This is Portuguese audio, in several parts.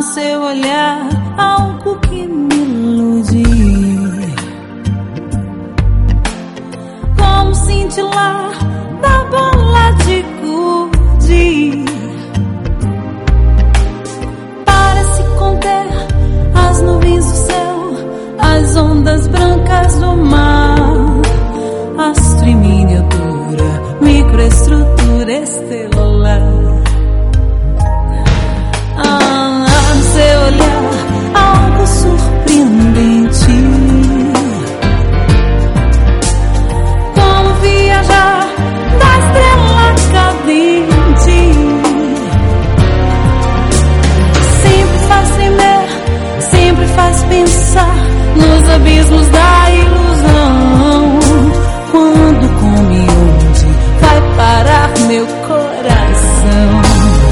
seu olhar, algo que me ilude, como cintilar da bola de gude. Parece conter as nuvens do céu, as ondas brancas do mar, astro em miniatura, microestrutura estelar. Seu olhar, algo surpreendente, como viajar da estrela cadente. Sempre faz tremer, sempre faz pensar nos abismos da ilusão. Quando, como e onde vai parar meu coração?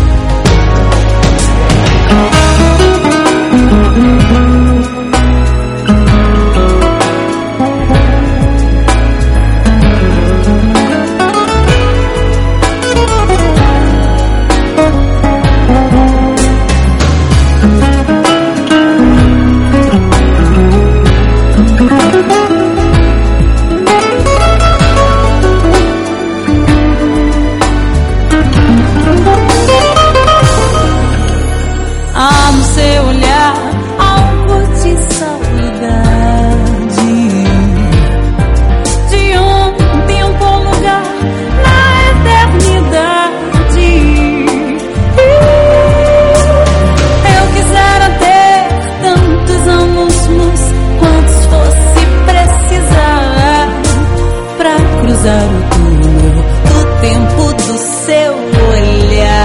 No seu olhar, algo de saudade, de um tempo ou lugar na eternidade. Eu quisera ter tantos anos-luz quantos fosse precisar pra cruzar o túnel do tempo do seu olhar.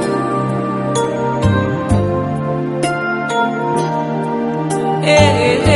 Hey, hey.